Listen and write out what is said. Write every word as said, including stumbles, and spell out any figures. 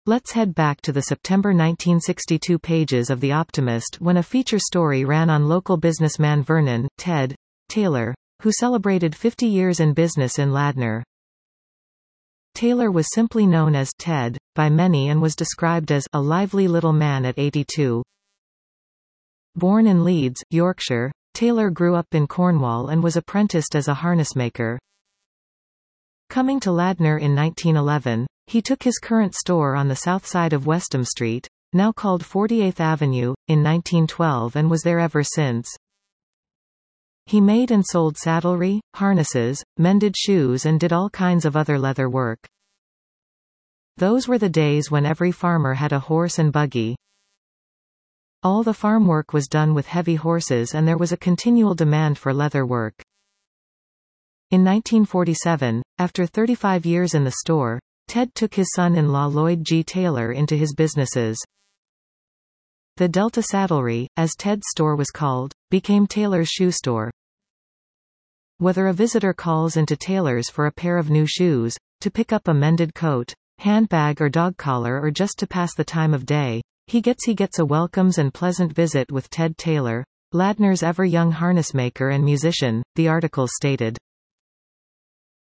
Let's head back to the September nineteen sixty-two pages of The Optimist when a feature story ran on local businessman Vernon, Ted, Taylor, who celebrated fifty years in business in Ladner. Taylor was simply known as Ted by many and was described as a lively little man at eighty-two. Born in Leeds, Yorkshire, Taylor grew up in Cornwall and was apprenticed as a harnessmaker. Coming to Ladner in nineteen eleven, he took his current store on the south side of Westham Street, now called forty-eighth Avenue, in nineteen twelve and was there ever since. He made and sold saddlery, harnesses, mended shoes and did all kinds of other leather work. Those were the days when every farmer had a horse and buggy. All the farm work was done with heavy horses and there was a continual demand for leather work. In nineteen forty-seven, after thirty-five years in the store, Ted took his son-in-law Lloyd G. Taylor into his businesses. The Delta Saddlery, as Ted's store was called, became Taylor's shoe store. Whether a visitor calls into Taylor's for a pair of new shoes, to pick up a mended coat, handbag or dog collar or just to pass the time of day, he gets he gets a welcomes and pleasant visit with Ted Taylor, Ladner's ever-young harnessmaker and musician, the article stated.